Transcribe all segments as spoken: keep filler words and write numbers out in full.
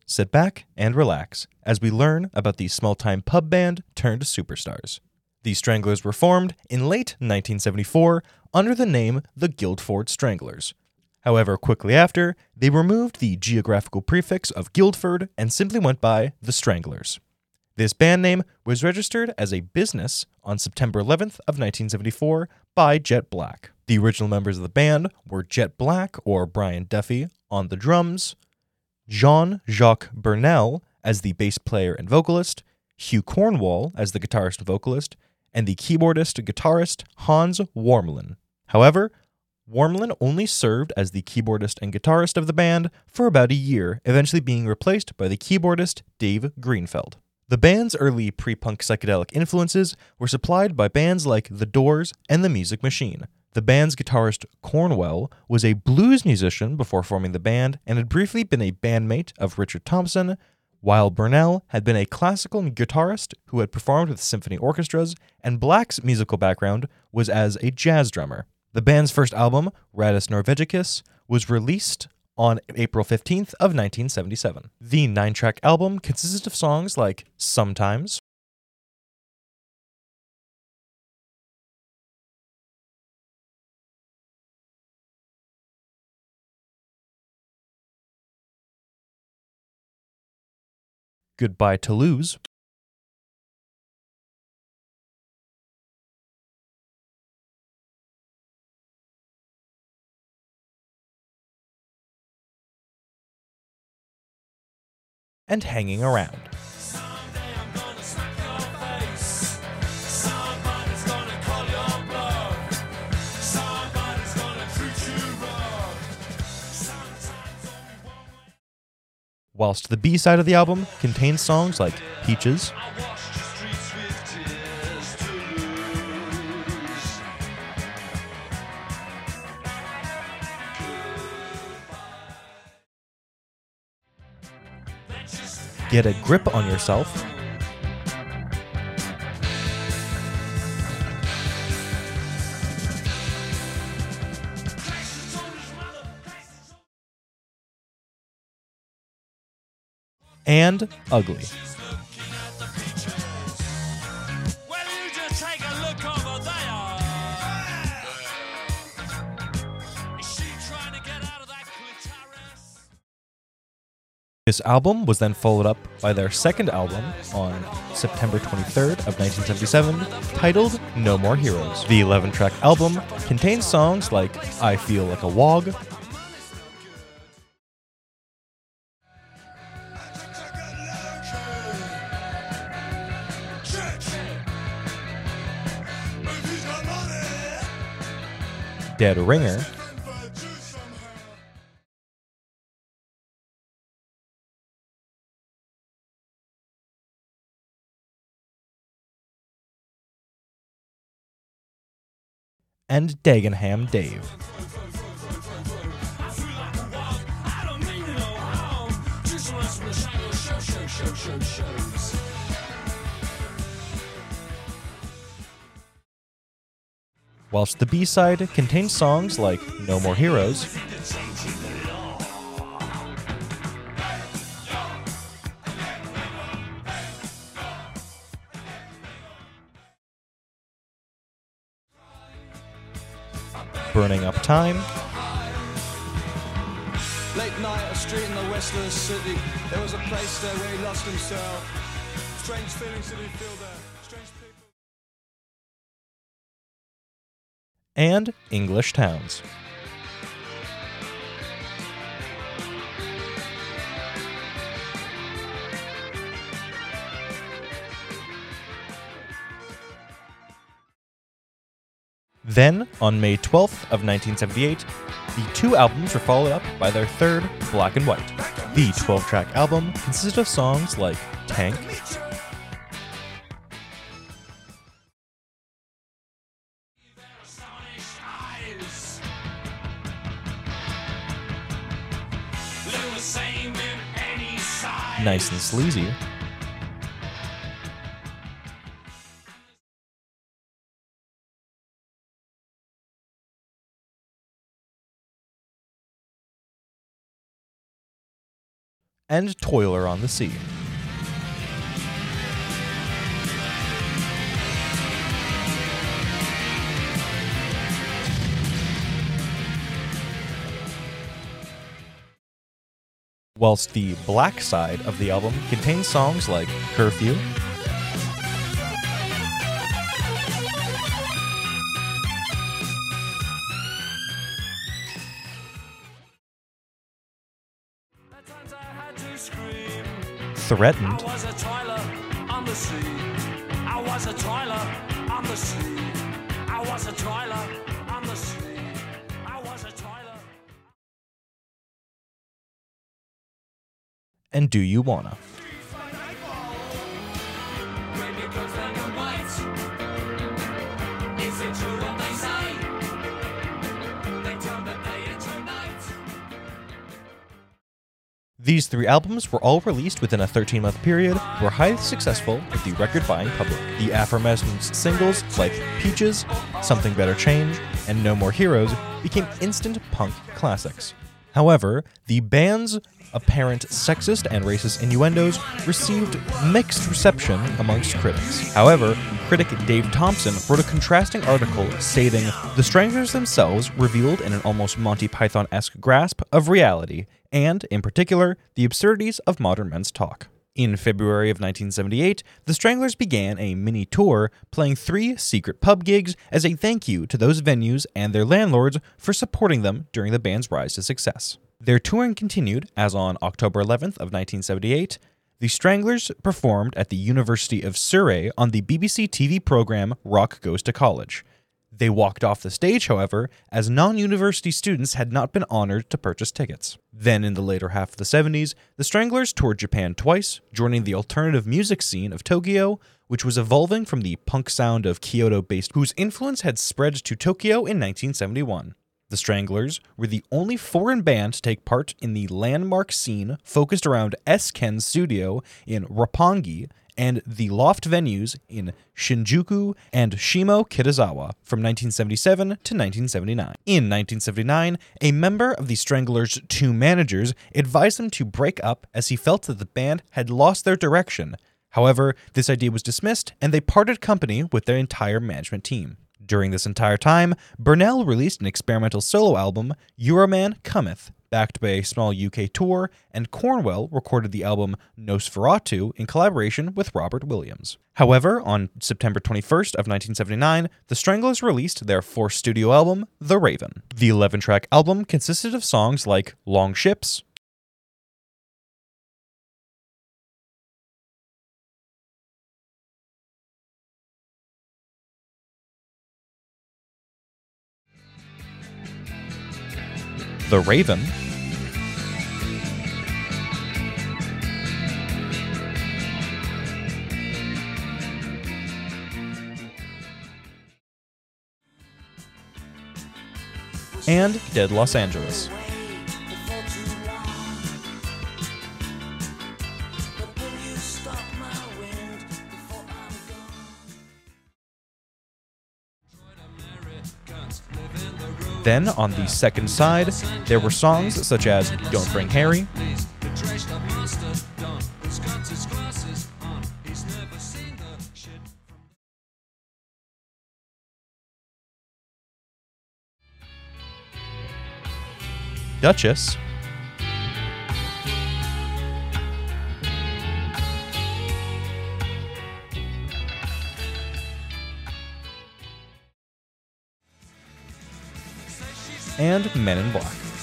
sit back and relax as we learn about the small-time pub band turned superstars. The Stranglers were formed in late nineteen seventy-four under the name the Guildford Stranglers. However, quickly after, they removed the geographical prefix of Guildford and simply went by the Stranglers. This band name was registered as a business on September eleventh of nineteen seventy-four by Jet Black. The original members of the band were Jet Black, or Brian Duffy, on the drums, Jean-Jacques Burnel as the bass player and vocalist, Hugh Cornwall as the guitarist and vocalist, and the keyboardist and guitarist Hans Wormelin. However, Wormelin only served as the keyboardist and guitarist of the band for about a year, eventually being replaced by the keyboardist Dave Greenfeld. The band's early pre-punk psychedelic influences were supplied by bands like The Doors and The Music Machine. The band's guitarist Cornwell was a blues musician before forming the band and had briefly been a bandmate of Richard Thompson, while Burnell had been a classical guitarist who had performed with symphony orchestras, and Black's musical background was as a jazz drummer. The band's first album, Radis Norvegicus, was released on April fifteenth of nineteen seventy-seven. The nine-track album consisted of songs like Sometimes, Goodbye Toulouse, and Hanging Around. Whilst the B-side of the album contains songs like Peaches, Get a Grip on Yourself, and Ugly. This album was then followed up by their second album on September twenty-third of nineteen seventy-seven, titled No More Heroes. The eleven-track album contains songs like I Feel Like a Wog, Dead Ringer, and Dagenham Dave. Whilst the B-side contains songs like No More Heroes, Burning Up Time, Late night, a street in the west of the city. There was a place there where he lost himself. Strange feelings did he feel there? Strange people. and English Towns. Then, on May twelfth of nineteen seventy-eight, the two albums were followed up by their third, Black and White. The twelve-track album consisted of songs like Tank, Nice and Sleazy, and Toiler on the Sea. Whilst the black side of the album contains songs like Curfew, Threatened, I was a toiler on the sea. I was a toiler on the sea. I was a toiler on the sea. I was a toiler. and Do You Wanna. Is it true what they say? They turn the day into night. These three albums were all released within a thirteen-month period, were highly successful with the record-buying public. The aforementioned singles like Peaches, Something Better Change, and No More Heroes became instant punk classics. However, the band's apparent sexist and racist innuendos received mixed reception amongst critics. However, critic Dave Thompson wrote a contrasting article stating, "The Stranglers themselves revealed in an almost Monty Python-esque grasp of reality, and, in particular, the absurdities of modern men's talk." In February of nineteen seventy-eight, the Stranglers began a mini tour, playing three secret pub gigs as a thank you to those venues and their landlords for supporting them during the band's rise to success. Their touring continued, as on October eleventh of nineteen seventy-eight, the Stranglers performed at the University of Surrey on the B B C T V program Rock Goes to College. They walked off the stage, however, as non-university students had not been honored to purchase tickets. Then, in the later half of the seventies, the Stranglers toured Japan twice, joining the alternative music scene of Tokyo, which was evolving from the punk sound of Kyoto-based, whose influence had spread to Tokyo in nineteen seventy-one. The Stranglers were the only foreign band to take part in the landmark scene focused around S-Ken's studio in Roppongi and the Loft venues in Shinjuku and Shimo Kitazawa from nineteen seventy-seven to nineteen seventy-nine. In nineteen seventy-nine, a member of the Stranglers' two managers advised them to break up as he felt that the band had lost their direction. However, this idea was dismissed and they parted company with their entire management team. During this entire time, Burnell released an experimental solo album, Euroman Cometh, backed by a small U K tour, and Cornwell recorded the album Nosferatu in collaboration with Robert Williams. However, on September twenty-first of nineteen seventy-nine, the Stranglers released their fourth studio album, The Raven. The eleven-track album consisted of songs like Long Ships, The Raven, and Dead Los Angeles. Then, on the second side, there were songs such as Don't Bring Harry, Duchess, and Men in Black.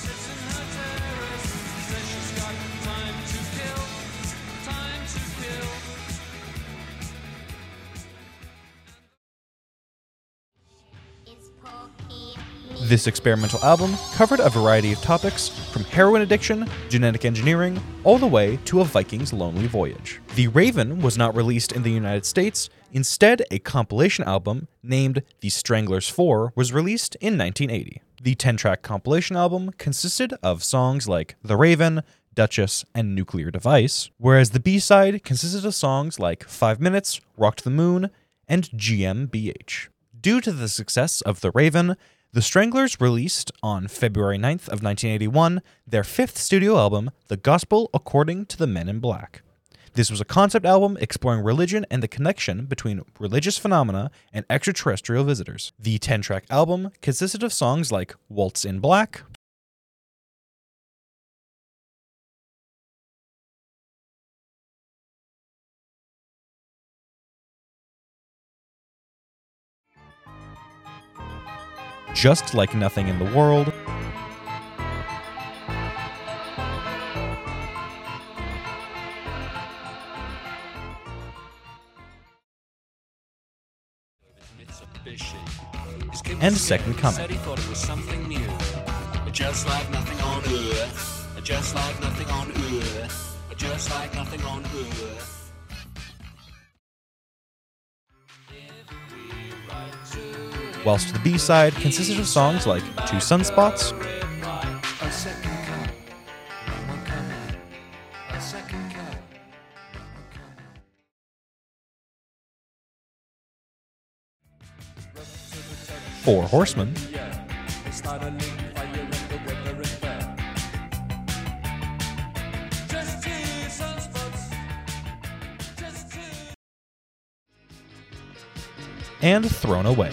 This experimental album covered a variety of topics, from heroin addiction, genetic engineering, all the way to a Viking's lonely voyage. The Raven was not released in the United States. Instead, a compilation album named The Stranglers four was released in nineteen eighty. The ten-track compilation album consisted of songs like The Raven, Duchess, and Nuclear Device, whereas the B-side consisted of songs like Five Minutes, Rock to the Moon, and G M B H. Due to the success of The Raven, The Stranglers released on February ninth of nineteen eighty-one their fifth studio album, The Gospel According to the Men in Black. This was a concept album exploring religion and the connection between religious phenomena and extraterrestrial visitors. The ten-track album consisted of songs like Waltz in Black, Just Like Nothing in the World, and Second Coming. Said he thought it was something new. Just like nothing on earth. Just like nothing on earth. Just like nothing on earth. Whilst the B-side consisted of songs like Two Sunspots, A second cup. One coming. A second cup. Four Horsemen, and Thrown Away.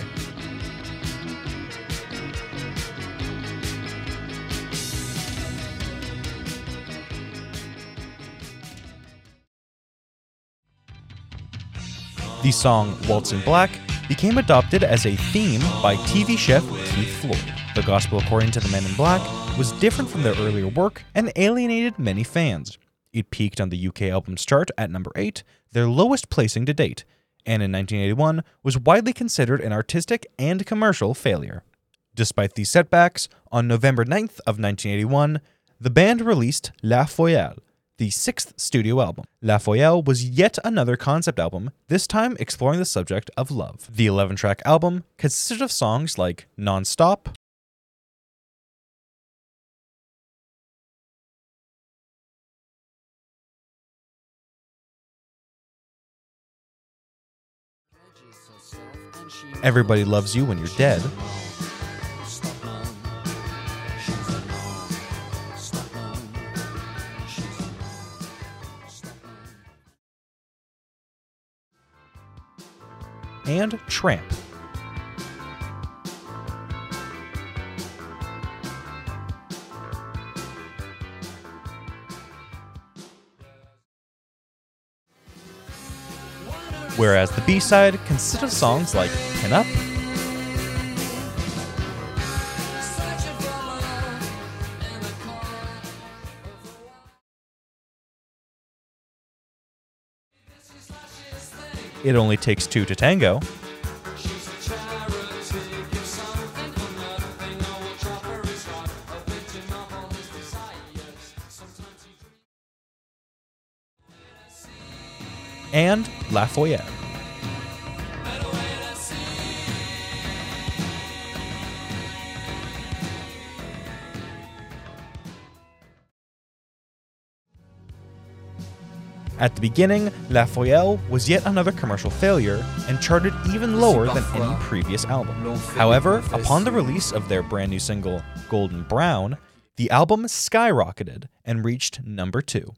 The song Waltz in Black became adopted as a theme by T V chef Keith Floyd. The Gospel According to the Men in Black was different from their earlier work and alienated many fans. It peaked on the U K albums chart at number eight, their lowest placing to date, and in nineteen eighty-one was widely considered an artistic and commercial failure. Despite these setbacks, on November ninth of nineteen eighty-one, the band released La Foyale, the sixth studio album. La Foyale was yet another concept album, this time exploring the subject of love. The eleven-track album consisted of songs like Non-Stop, Everybody Loves You When You're Dead, and Tramp. Whereas the B-side consisted of songs like Pin Up, It Only Takes Two to Tango, and La Foyale. At the beginning, La Foyale was yet another commercial failure and charted even lower than any previous album. However, upon the release of their brand new single, Golden Brown, the album skyrocketed and reached number two.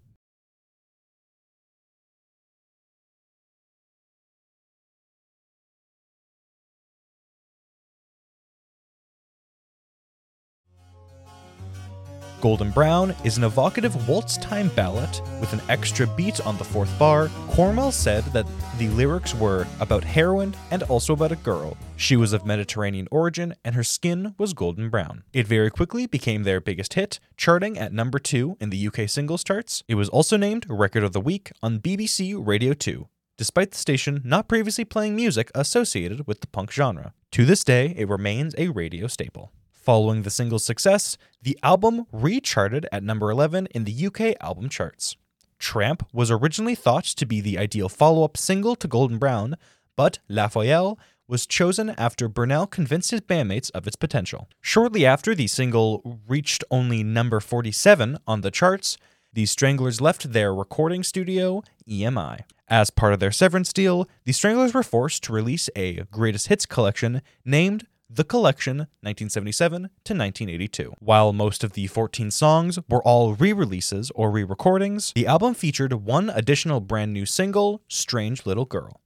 Golden Brown is an evocative waltz-time ballad with an extra beat on the fourth bar. Cornwell said that the lyrics were about heroin and also about a girl. She was of Mediterranean origin and her skin was golden brown. It very quickly became their biggest hit, charting at number two in the U K singles charts. It was also named Record of the Week on B B C Radio two, despite the station not previously playing music associated with the punk genre. To this day, it remains a radio staple. Following the single's success, the album re-charted at number eleven in the U K album charts. Tramp was originally thought to be the ideal follow-up single to Golden Brown, but La Foyale was chosen after Burnell convinced his bandmates of its potential. Shortly after the single reached only number forty-seven on the charts, the Stranglers left their recording studio, E M I. As part of their severance deal, the Stranglers were forced to release a greatest hits collection named The Collection, nineteen seventy-seven to nineteen eighty-two. While most of the fourteen songs were all re-releases or re-recordings, the album featured one additional brand new single, Strange Little Girl.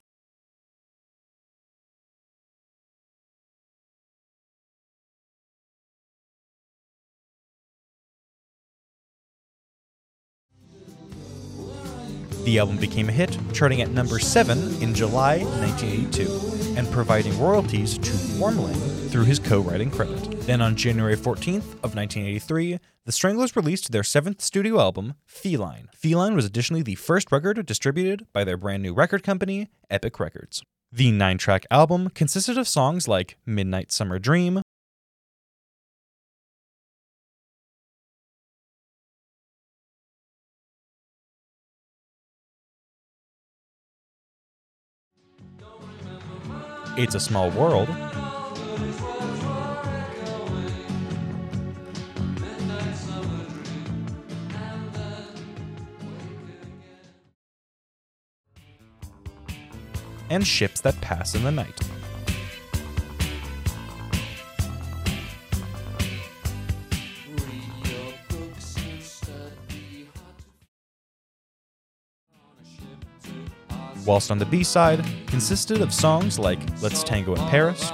The album became a hit, charting at number seven in July nineteen eighty-two, and providing royalties to Warmling through his co-writing credit. Then on January fourteenth of nineteen eighty-three, the Stranglers released their seventh studio album, Feline. Feline was additionally the first record distributed by their brand new record company, Epic Records. The nine-track album consisted of songs like Midnight Summer Dream, It's a Small World, and Ships That Pass in the Night. Whilst on the B-side, consisted of songs like Let's Tango in Paris,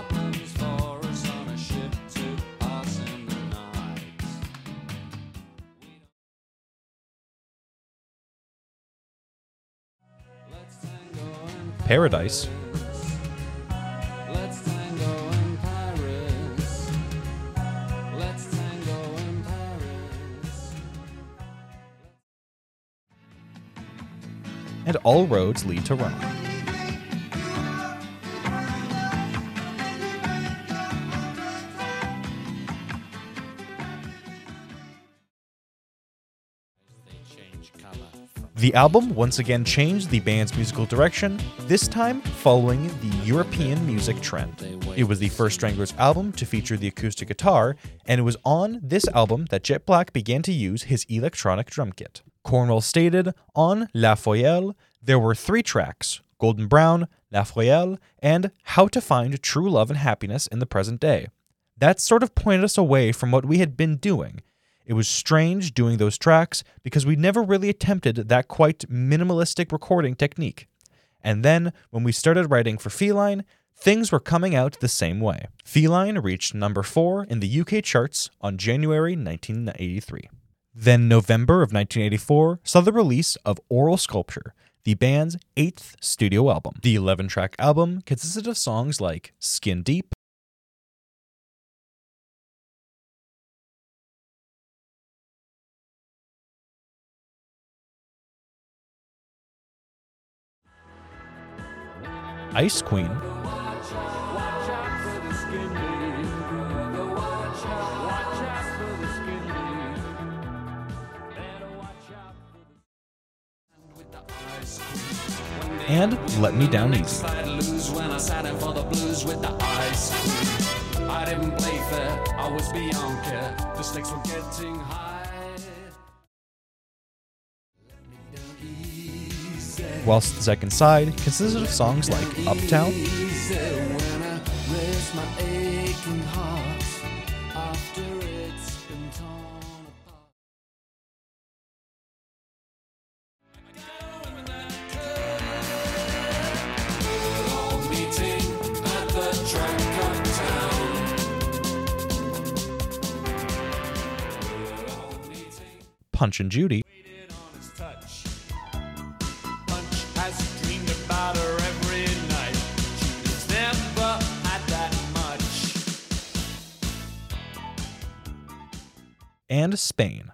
Paradise, and All Roads Lead to Rome. The album once again changed the band's musical direction, this time following the European music trend. It was the first Stranglers album to feature the acoustic guitar, and it was on this album that Jet Black began to use his electronic drum kit. Cornwell stated, on La Foyelle, there were three tracks, Golden Brown, La Foyelle, and How to Find True Love and Happiness in the Present Day. That sort of pointed us away from what we had been doing. It was strange doing those tracks because we never really attempted that quite minimalistic recording technique. And then, when we started writing for Feline, things were coming out the same way. Feline reached number four in the U K charts on January nineteen eighty-three. Then November of nineteen eighty-four saw the release of Oral Sculpture, the band's eighth studio album. The eleven-track album consisted of songs like Skin Deep, Ice Queen, and Let Me Down Easy. I didn't play fair, I was beyond care. The stakes were getting high. Whilst the second side consisted of songs like Uptown, When I rest my aching heart after it's been torn apart. Meeting at the track of town. Punch and Judy, and Spain.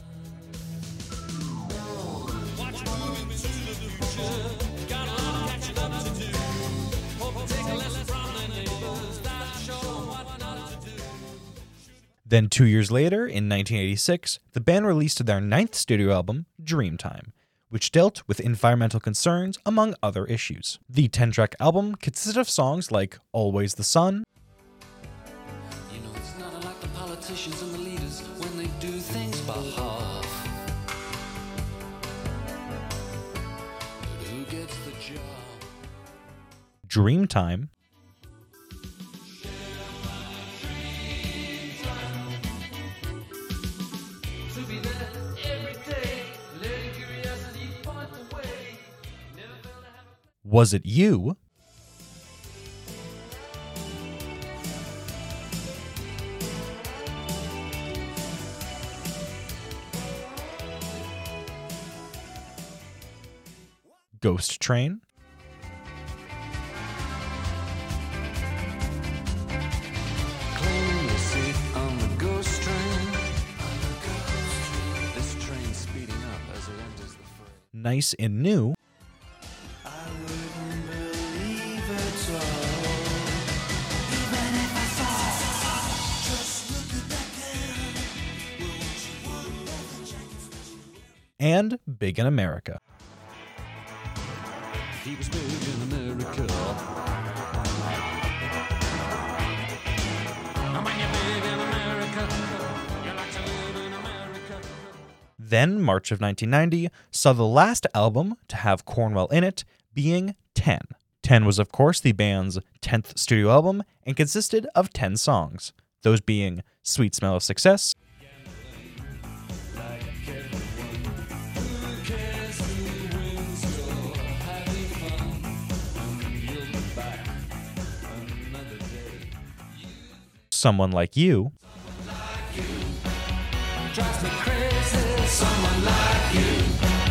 Then two years later, in nineteen eighty-six, the band released their ninth studio album, Dreamtime, which dealt with environmental concerns among other issues. The ten-track album consisted of songs like Always the Sun, You know, it's not like the politicians and the leaders when they do things by half. But who gets the job? Dreamtime, Was It You? Ghost Train? Claim your seat on the ghost train. This train's speeding up as it enters the fray. Nice and New? I wouldn't believe it all. Even if I saw. Just look at that girl. Won't you want leather jackets? And Big in America. He was big in America. And when you're big in America, you like to live in America. Then, March of nineteen ninety saw the last album to have Cornwell in it being ten. ten was, of course, the band's tenth studio album and consisted of ten songs, those being Sweet Smell of Success, Someone Like You, Drives me crazy, someone like you.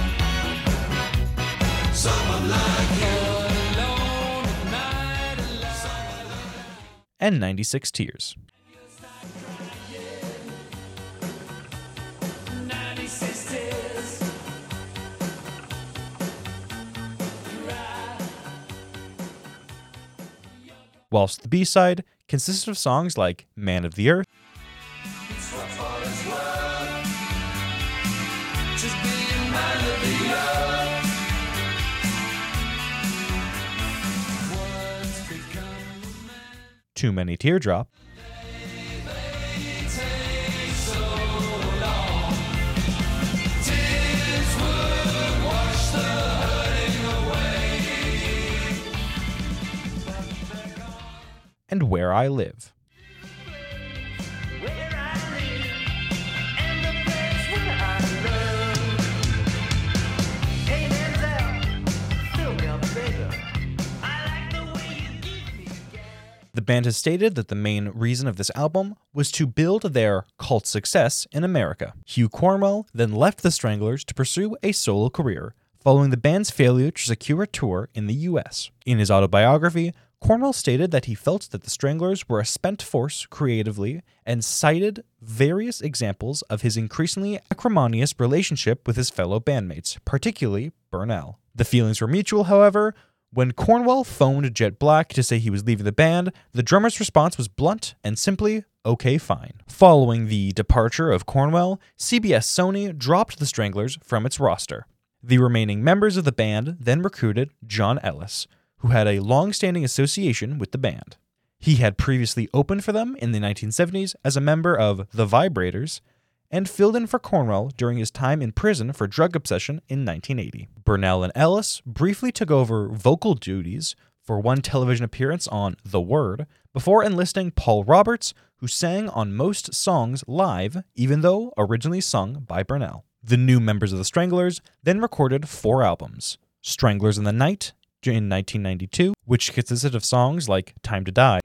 Someone like you. Alone at night, alone. and ninety-six Tears. ninety-six tears. Whilst the B-side consisted of songs like Man of the Earth, It's what all is worth. Just being man of the earth. Words become Too Many Teardrop, take so long. Tears would wash the hurting away. and Where I Live. Where I live, and the place where I love. Hey man, fill me up, baby. I like the way you give me gas. The band has stated that the main reason of this album was to build their cult success in America. Hugh Cornwell then left the Stranglers to pursue a solo career, following the band's failure to secure a tour in the U S. In his autobiography, Cornwell stated that he felt that the Stranglers were a spent force creatively and cited various examples of his increasingly acrimonious relationship with his fellow bandmates, particularly Burnell. The feelings were mutual, however. When Cornwell phoned Jet Black to say he was leaving the band, the drummer's response was blunt and simply, okay, fine. Following the departure of Cornwell, C B S Sony dropped the Stranglers from its roster. The remaining members of the band then recruited John Ellis, who had a long-standing association with the band. He had previously opened for them in the nineteen seventies as a member of The Vibrators, and filled in for Cornwell during his time in prison for drug obsession in nineteen eighty. Burnell and Ellis briefly took over vocal duties for one television appearance on The Word, before enlisting Paul Roberts, who sang on most songs live, even though originally sung by Burnell. The new members of the Stranglers then recorded four albums: Stranglers in the Night in nineteen ninety-two, which consisted of songs like Time to Die,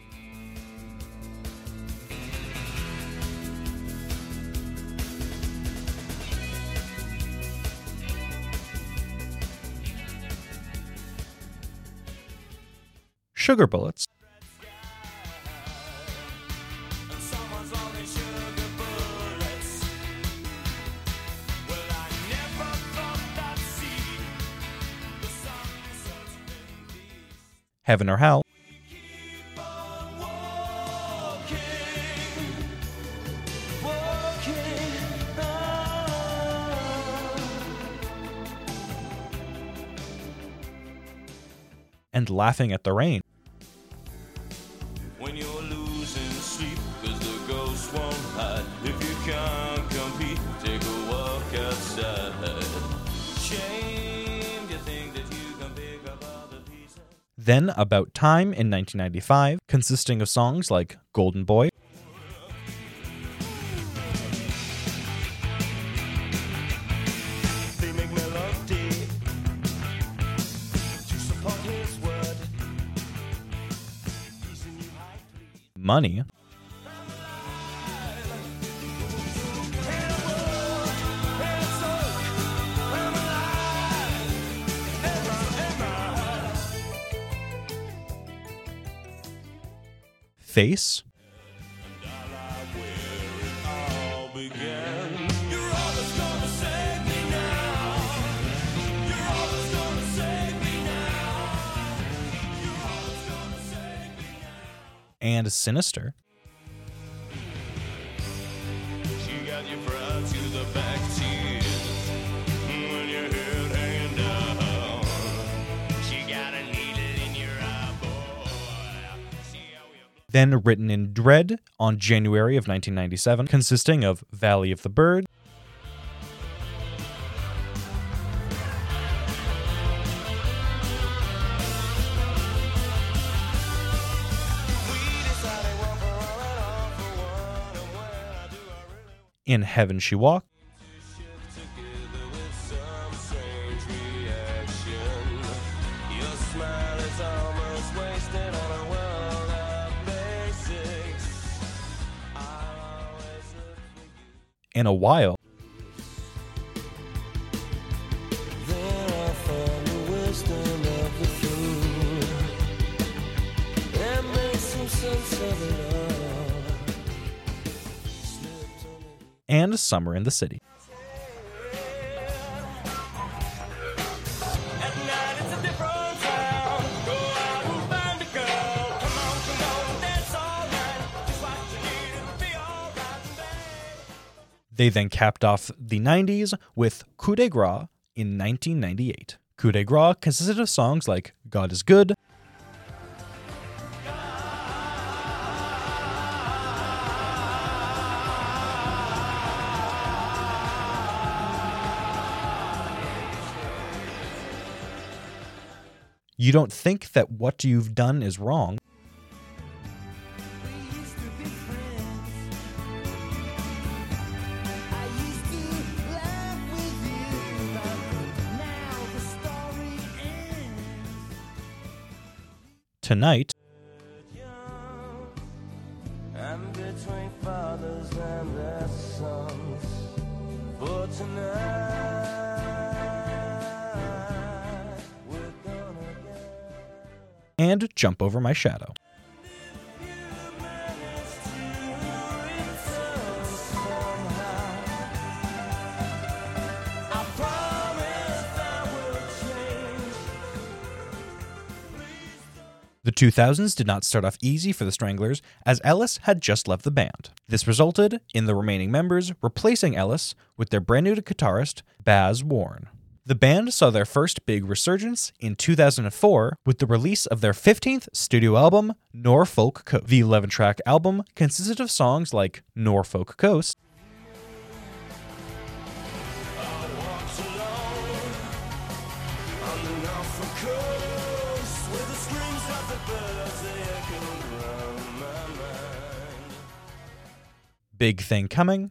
Sugar Bullets, And someone's only sugar bullets. Well, I never thought I'd see the sunsets in these. Heaven or Hell, Keep on walking, walking on. and Laughing at the Rain. When you're losing sleep, cause the ghosts won't hide. If you can't compete, take a walk outside. Shame to think that you can pick up all the pieces. Then About Time in nineteen ninety-five, consisting of songs like Golden Boy, They make melody to Money. Face. And Sinister. She got you proud to the back tears when your head hanging down. She got a needle in your eye, boy. See how you Then written in Dread on January of nineteen ninety-seven, consisting of Valley of the Bird, In Heaven She Walked, together with some strange reaction. Your smile is almost wasted on a world of basics. I'll always look for you. In a While, Then I found the wisdom of the fool and made some sense of it all. Slipped on it. and Summer in the City. At night it's a different sound. Go out and find a girl. Come on, come on, that's all right. Just what you need, it'll be all right, babe. They then capped off the nineties with Coup de Grace in nineteen ninety-eight. Coup de Grace consisted of songs like God is Good, You Don't Think That What You've Done Is Wrong, We used to be friends. I used to laugh with you, but now the story ends. Tonight, I'm between fathers and their sons. For tonight, we're gonna get. and Jump Over My Shadow. You managed to return somehow. I promise I will change. The two thousands did not start off easy for the Stranglers, as Ellis had just left the band. This resulted in the remaining members replacing Ellis with their brand new guitarist, Baz Warren. The band saw their first big resurgence in two thousand four with the release of their fifteenth studio album, Norfolk Coast. The eleven-track album consisted of songs like Norfolk Coast, Walks alone on the Norfolk coast, where the screams of the birds they echo around my mind. Big Thing Coming,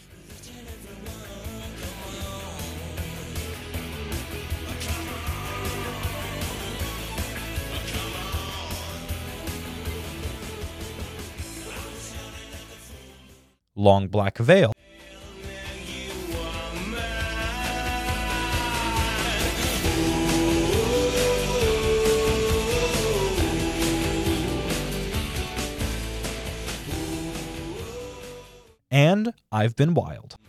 Long Black Veil, and I've Been Wild.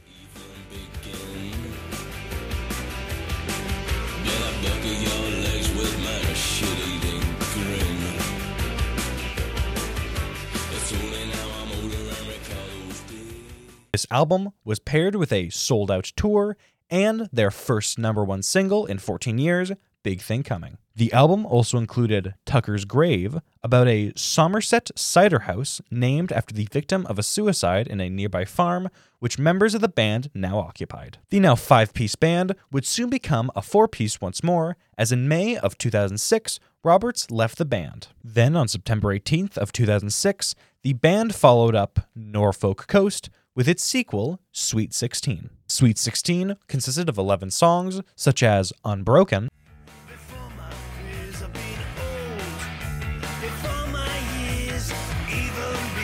This album was paired with a sold-out tour and their first number one single in fourteen years, Big Thing Coming. The album also included Tucker's Grave, about a Somerset cider house named after the victim of a suicide in a nearby farm, which members of the band now occupied. The now five-piece band would soon become a four-piece once more, as in May of two thousand six, Roberts left the band. Then on September eighteenth of two thousand six, the band followed up Norfolk Coast with its sequel, Sweet sixteen. Sweet sixteen consisted of eleven songs, such as Unbroken, Before my fears have been old, before my years even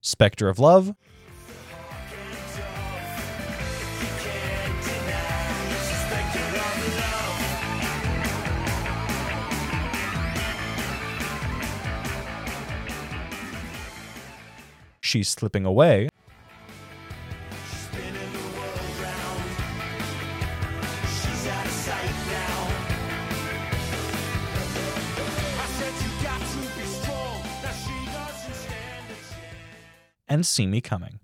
Spectre of Love, She's Slipping Away, and See Me Coming.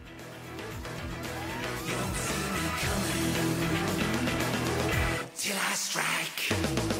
Till I strike.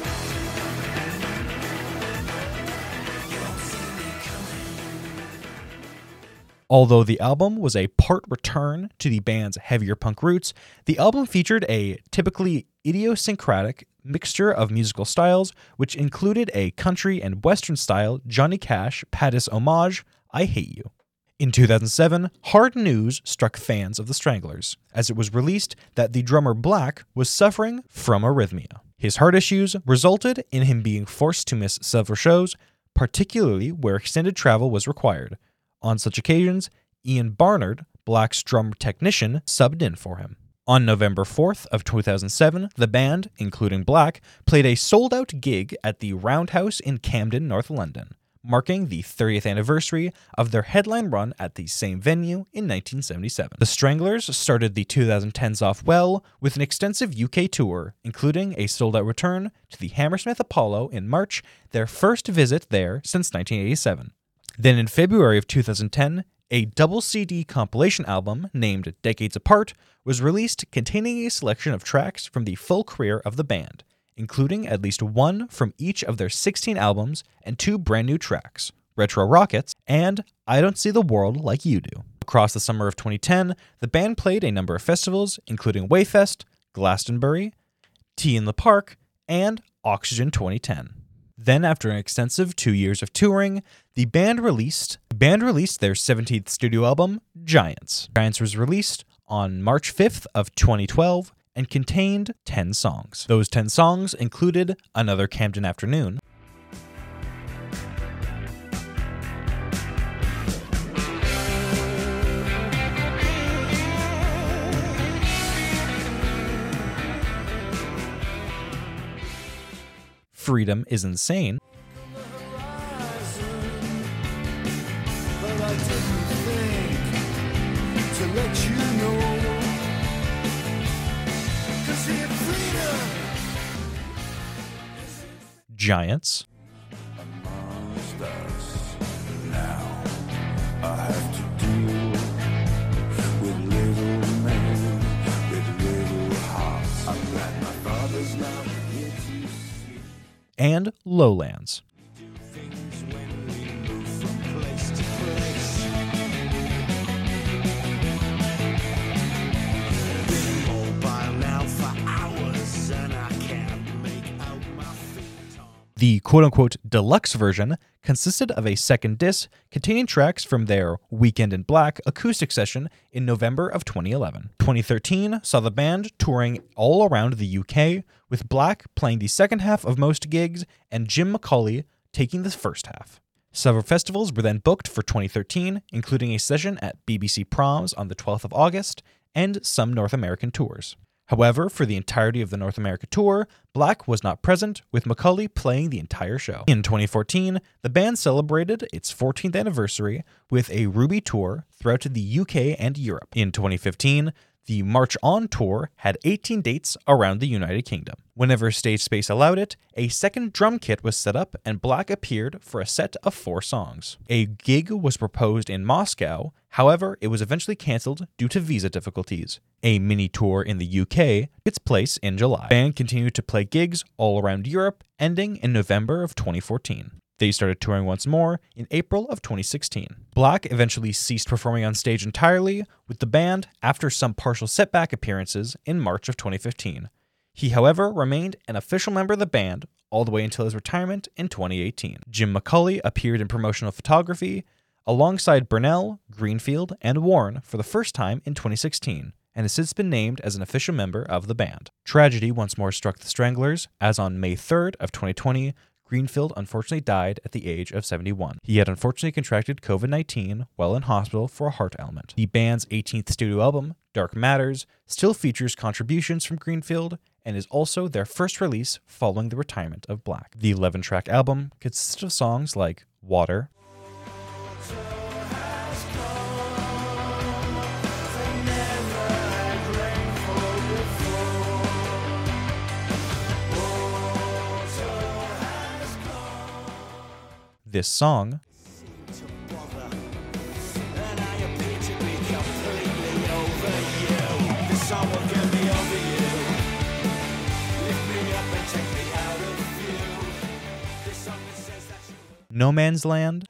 Although the album was a part return to the band's heavier punk roots, the album featured a typically idiosyncratic mixture of musical styles, which included a country and western style Johnny Cash Pattis homage, I Hate You. In two thousand seven, hard news struck fans of the Stranglers, as it was released that the drummer Black was suffering from arrhythmia. His heart issues resulted in him being forced to miss several shows, particularly where extended travel was required. On such occasions, Ian Barnard, Black's drum technician, subbed in for him. On November fourth of two thousand seven, the band, including Black, played a sold-out gig at the Roundhouse in Camden, North London, marking the thirtieth anniversary of their headline run at the same venue in nineteen seventy-seven. The Stranglers started the twenty tens off well with an extensive U K tour, including a sold-out return to the Hammersmith Apollo in March, their first visit there since nineteen eighty-seven. Then in February of two thousand ten, a double C D compilation album named Decades Apart was released containing a selection of tracks from the full career of the band, including at least one from each of their sixteen albums and two brand new tracks, Retro Rockets and I Don't See the World Like You Do. Across the summer of twenty ten, the band played a number of festivals, including Wayfest, Glastonbury, Tea in the Park, and Oxygen twenty ten. Then, after an extensive two years of touring, the band released the band released their seventeenth studio album, Giants. Giants was released on March fifth of twenty twelve and contained ten songs. Those ten songs included Another Camden Afternoon, Freedom is Insane, But I didn't think to let you know. 'Cause here freedom Giants, amongst us. Now I have to deal with little men with little hearts. I'm glad my father's not here to see. and Lowlands. Things when we move from place to place. Been mobile now for hours and I can't make out my feet. The quote-unquote deluxe version consisted of a second disc containing tracks from their Weekend in Black acoustic session in November of twenty eleven. twenty thirteen saw the band touring all around the U K, with Black playing the second half of most gigs and Jim McCauley taking the first half. Several festivals were then booked for twenty thirteen, including a session at B B C Proms on the twelfth of August and some North American tours. However, for the entirety of the North America tour, Black was not present, with McCauley playing the entire show. In twenty fourteen, the band celebrated its fourteenth anniversary with a Ruby tour throughout the U K and Europe. In twenty fifteen, the March On tour had eighteen dates around the United Kingdom. Whenever stage space allowed it, a second drum kit was set up and Black appeared for a set of four songs. A gig was proposed in Moscow, however, it was eventually cancelled due to visa difficulties. A mini tour in the U K took place in July. The band continued to play gigs all around Europe, ending in November of twenty fourteen. They started touring once more in April of twenty sixteen. Black eventually ceased performing on stage entirely with the band after some partial setback appearances in March of twenty fifteen. He, however, remained an official member of the band all the way until his retirement in twenty eighteen. Jim McCauley appeared in promotional photography alongside Burnell, Greenfield, and Warren for the first time in twenty sixteen, and has since been named as an official member of the band. Tragedy once more struck the Stranglers, as on May third of twenty twenty, Greenfield unfortunately died at the age of seventy-one. He had unfortunately contracted covid nineteen while in hospital for a heart ailment. The band's eighteenth studio album, Dark Matters, still features contributions from Greenfield and is also their first release following the retirement of Black. The eleven-track album consists of songs like Water, This Song, No Man's Land,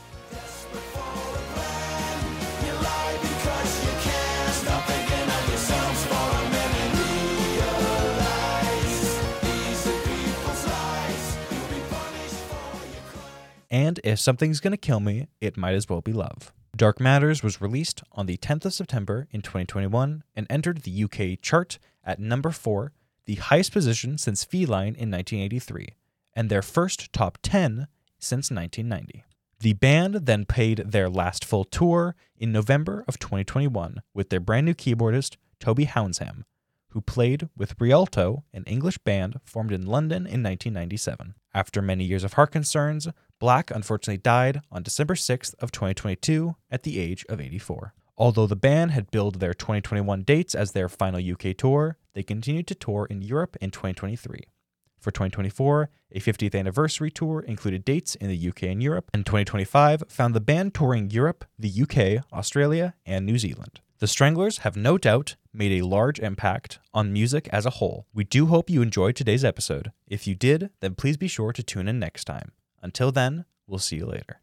and If Something's Gonna Kill Me, It Might As Well Be Love. Dark Matters was released on the tenth of September in twenty twenty-one and entered the U K chart at number four, the highest position since Feline in nineteen eighty-three, and their first top ten since nineteen ninety. The band then paid their last full tour in November of twenty twenty-one with their brand new keyboardist, Toby Hounsham, who played with Rialto, an English band formed in London in nineteen ninety-seven. After many years of heart concerns, Black unfortunately died on December sixth of twenty twenty-two at the age of eighty-four. Although the band had billed their twenty twenty-one dates as their final U K tour, they continued to tour in Europe in twenty twenty-three. For twenty twenty-four, a fiftieth anniversary tour included dates in the U K and Europe, and twenty twenty-five found the band touring Europe, the U K, Australia, and New Zealand. The Stranglers have no doubt made a large impact on music as a whole. We do hope you enjoyed today's episode. If you did, then please be sure to tune in next time. Until then, we'll see you later.